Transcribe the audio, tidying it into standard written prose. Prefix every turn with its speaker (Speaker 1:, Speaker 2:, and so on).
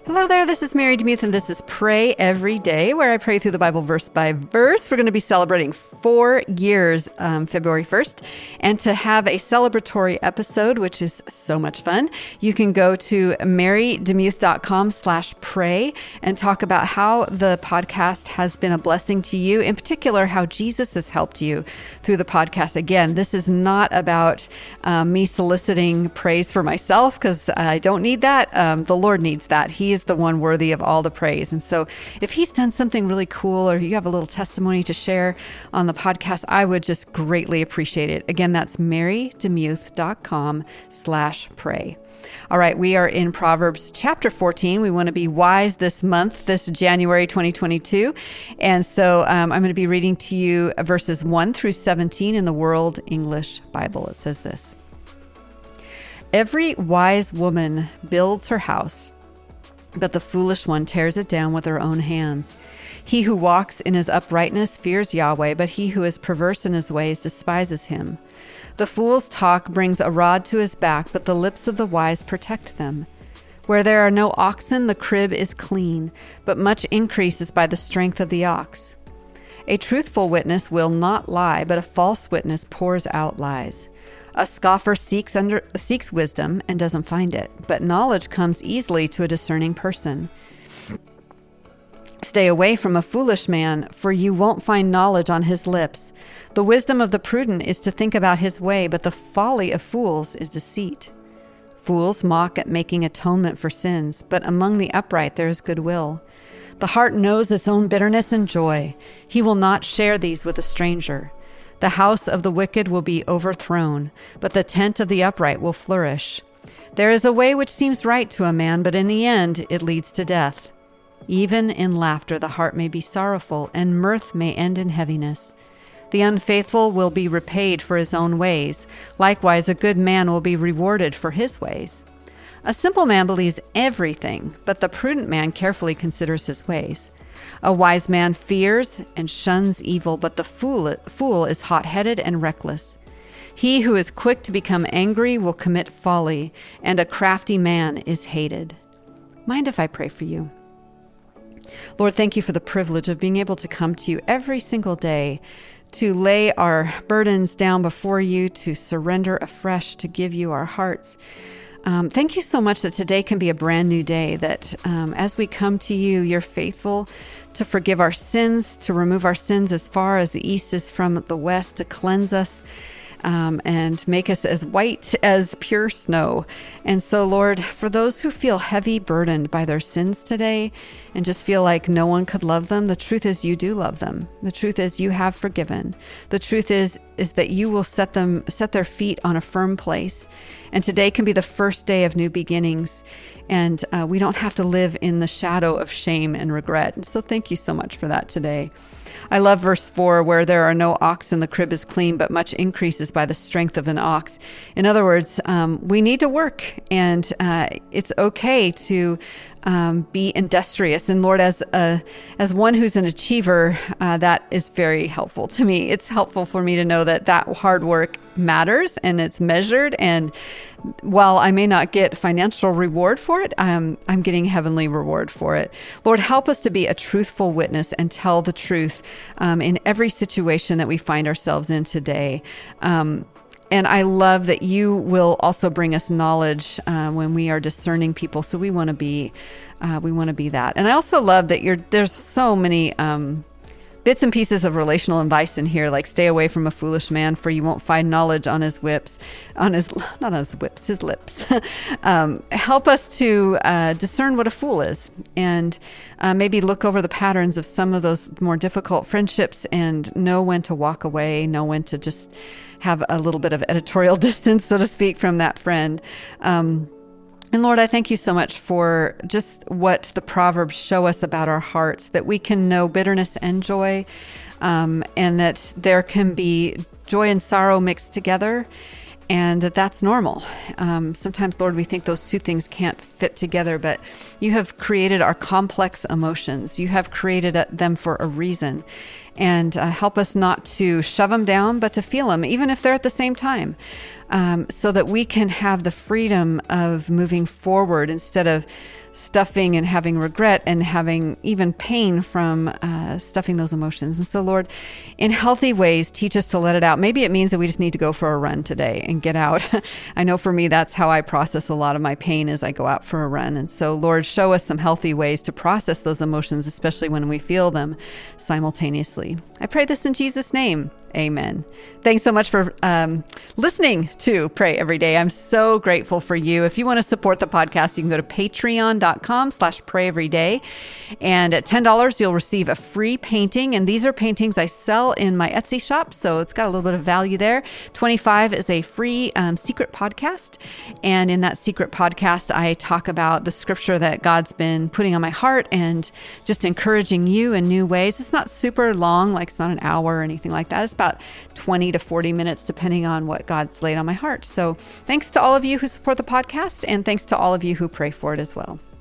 Speaker 1: Hello there, this is Mary DeMuth, and this is Pray Every Day, where I pray through the Bible verse by verse. We're going to be celebrating 4 years, February 1st, and to have a celebratory episode, which is so much fun, you can go to marydemuth.com/pray and talk about how the podcast has been a blessing to you, in particular, how Jesus has helped you through the podcast. Again, this is not about me soliciting praise for myself, because I don't need that. The Lord needs that. He is the one worthy of all the praise. And so if he's done something really cool, or you have a little testimony to share on the podcast, I would just greatly appreciate it. Again, that's marydemuth.com/pray. All right, we are in Proverbs chapter 14. We want to be wise this month, this January 2022. And so I'm going to be reading to you verses 1 through 17 in the World English Bible. It says this: "Every wise woman builds her house, but the foolish one tears it down with her own hands. He who walks in his uprightness fears Yahweh, but he who is perverse in his ways despises him. The fool's talk brings a rod to his back, but the lips of the wise protect them. Where there are no oxen, the crib is clean, but much increase is by the strength of the ox. A truthful witness will not lie, but a false witness pours out lies. A scoffer seeks wisdom and doesn't find it, but knowledge comes easily to a discerning person. Stay away from a foolish man, for you won't find knowledge on his lips. The wisdom of the prudent is to think about his way, but the folly of fools is deceit. Fools mock at making atonement for sins, but among the upright there is goodwill. The heart knows its own bitterness and joy. He will not share these with a stranger. The house of the wicked will be overthrown, but the tent of the upright will flourish. There is a way which seems right to a man, but in the end it leads to death. Even in laughter the heart may be sorrowful, and mirth may end in heaviness. The unfaithful will be repaid for his own ways. Likewise, a good man will be rewarded for his ways. A simple man believes everything, but the prudent man carefully considers his ways. A wise man fears and shuns evil, but the fool is hot-headed and reckless. He who is quick to become angry will commit folly, and a crafty man is hated." Mind if I pray for you? Lord, thank you for the privilege of being able to come to you every single day, to lay our burdens down before you, to surrender afresh, to give you our hearts. Thank you so much that today can be a brand new day, that as we come to you, you're faithful to forgive our sins, to remove our sins as far as the east is from the west, to cleanse us and make us as white as pure snow. And so, Lord, for those who feel heavy burdened by their sins today and just feel like no one could love them, the truth is you do love them. The truth is you have forgiven. The truth is that you will set their feet on a firm place. And today can be the first day of new beginnings. And we don't have to live in the shadow of shame and regret. And so thank you so much for that today. I love verse 4, where there are no oxen, the crib is clean, but much increases by the strength of an ox. In other words, we need to work, and it's okay to be industrious. And Lord, as one who's an achiever, that is very helpful to me. It's helpful for me to know that hard work matters and it's measured. And while I may not get financial reward for it, I'm getting heavenly reward for it. Lord, help us to be a truthful witness and tell the truth in every situation that we find ourselves in today. And I love that you will also bring us knowledge when we are discerning people. So we want to be that. And I also love that there's so many bits and pieces of relational advice in here, like stay away from a foolish man, for you won't find knowledge on his lips. Help us to discern what a fool is, and maybe look over the patterns of some of those more difficult friendships and know when to walk away, know when to just have a little bit of editorial distance, so to speak, from that friend. And Lord, I thank you so much for just what the Proverbs show us about our hearts, that we can know bitterness and joy, and that there can be joy and sorrow mixed together, and that's normal. Sometimes, Lord, we think those two things can't fit together, but you have created our complex emotions. You have created them for a reason. and help us not to shove them down, but to feel them, even if they're at the same time, so that we can have the freedom of moving forward instead of stuffing and having regret and having even pain from stuffing those emotions. And so, Lord, in healthy ways, teach us to let it out. Maybe it means that we just need to go for a run today and get out. I know for me, that's how I process a lot of my pain, is I go out for a run. And so, Lord, show us some healthy ways to process those emotions, especially when we feel them simultaneously. I pray this in Jesus' name. Amen. Thanks so much for listening to Pray Every Day. I'm so grateful for you. If you want to support the podcast, you can go to patreon.com/prayeveryday. And at $10, you'll receive a free painting. And these are paintings I sell in my Etsy shop, so it's got a little bit of value there. $25 is a free secret podcast. And in that secret podcast, I talk about the scripture that God's been putting on my heart and just encouraging you in new ways. It's not super long, like it's not an hour or anything like that. It's about 20 to 40 minutes, depending on what God's laid on my heart. So thanks to all of you who support the podcast, and thanks to all of you who pray for it as well.